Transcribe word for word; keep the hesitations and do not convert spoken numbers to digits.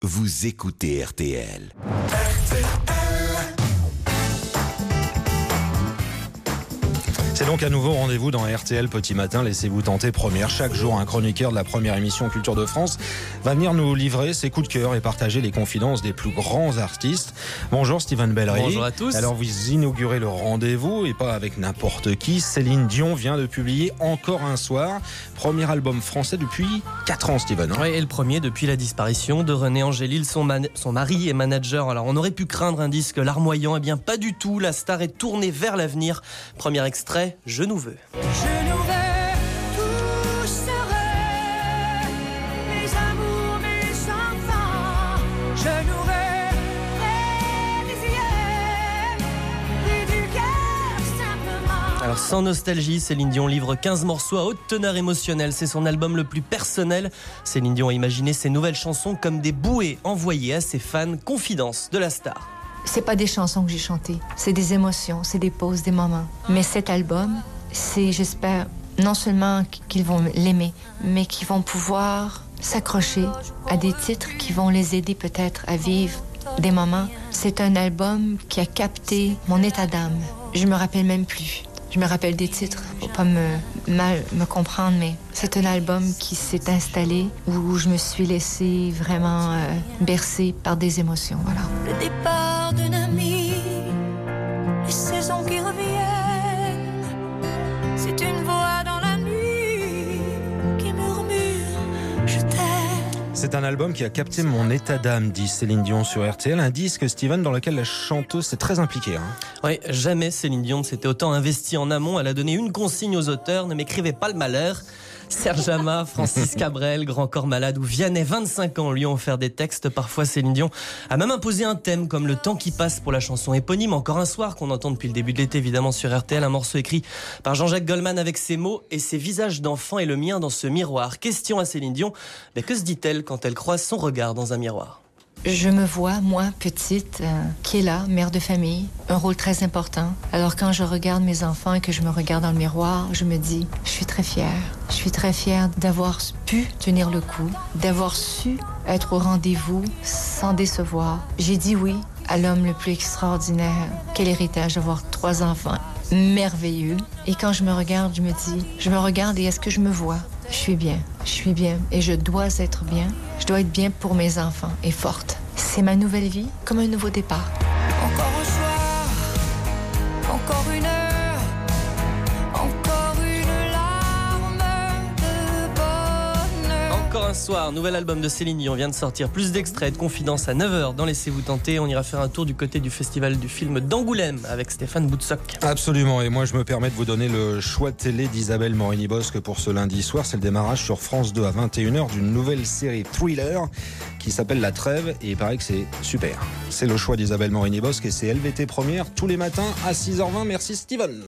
Vous écoutez R T L. C'est donc à nouveau rendez-vous dans R T L Petit Matin. Laissez-vous tenter première. Chaque jour, un chroniqueur de la première émission Culture de France va venir nous livrer ses coups de cœur et partager les confidences des plus grands artistes. Bonjour Steven Bellery. Bonjour à tous. Alors vous inaugurez le rendez-vous et pas avec n'importe qui. Céline Dion vient de publier Encore un soir. Premier album français depuis quatre ans, Steven. Hein oui, et le premier depuis la disparition de René Angélil, son, man- son mari et manager. Alors on aurait pu craindre un disque larmoyant. Eh bien pas du tout. La star est tournée vers l'avenir. Premier extrait. Je nous veux. Je nous veux, tout serait mes amours, mes enfants. Je nous veux, près des yeux, près du cœur simplement. Alors sans nostalgie, Céline Dion livre quinze morceaux à haute teneur émotionnelle. C'est son album le plus personnel. Céline Dion a imaginé ses nouvelles chansons comme des bouées envoyées à ses fans. Confidence de la star. C'est pas des chansons que j'ai chantées, c'est des émotions, c'est des pauses, des moments. Mais cet album, c'est, j'espère, non seulement qu'ils vont l'aimer, mais qu'ils vont pouvoir s'accrocher à des titres qui vont les aider peut-être à vivre des moments. C'est un album qui a capté mon état d'âme. Je me rappelle même plus. Je me rappelle des titres, faut pas me mal me comprendre, mais c'est un album qui s'est installé où je me suis laissée vraiment euh, bercer par des émotions, voilà. Le départ d'un ami, les saisons qui reviennent, c'est une voix dans la nuit qui murmure « Je t'aime ». C'est un album qui a capté mon état d'âme, dit Céline Dion sur R T L. Un disque, Steven, dans lequel la chanteuse est très impliquée. Hein. Oui, jamais Céline Dion s'était autant investie en amont. Elle a donné une consigne aux auteurs, ne m'écrivez pas le malheur. Serge Lama, Francis Cabrel, Grand Corps Malade ou Vianney, vingt-cinq ans, lui ont offert des textes. Parfois, Céline Dion a même imposé un thème comme le temps qui passe pour la chanson éponyme. Encore un soir, qu'on entend depuis le début de l'été, évidemment, sur R T L. Un morceau écrit par Jean-Jacques Goldman avec ses mots et ses visages d'enfant et le mien dans ce miroir. Question à Céline Dion, mais que se dit-elle quand elle croise son regard dans un miroir ? Je me vois, moi, petite, euh, qui est là, mère de famille, un rôle très important. Alors quand je regarde mes enfants et que je me regarde dans le miroir, je me dis, je suis très fière. Je suis très fière d'avoir pu tenir le coup, d'avoir su être au rendez-vous sans décevoir. J'ai dit oui à l'homme le plus extraordinaire. Quel héritage d'avoir trois enfants merveilleux. Et quand je me regarde, je me dis, je me regarde et est-ce que je me vois ? Je suis bien, je suis bien et je dois être bien. Je dois être bien pour mes enfants et forte. C'est ma nouvelle vie, comme un nouveau départ. Encore un soir, encore une heure, encore une larme de bonheur. Encore un soir, nouvel album de Céline Dion vient de sortir. Plus d'extraits, de confidences à neuf heures dans Laissez-vous tenter. On ira faire un tour du côté du festival du film d'Angoulême avec Stéphane Boutsock. Absolument, et moi je me permets de vous donner le choix de télé d'Isabelle Morini-Bosque pour ce lundi soir. C'est le démarrage sur France deux à vingt et une heures d'une nouvelle série thriller qui s'appelle La Trêve et il paraît que c'est super. C'est le choix d'Isabelle Morini-Bosque et c'est L V T Première tous les matins à six heures vingt. Merci Steven.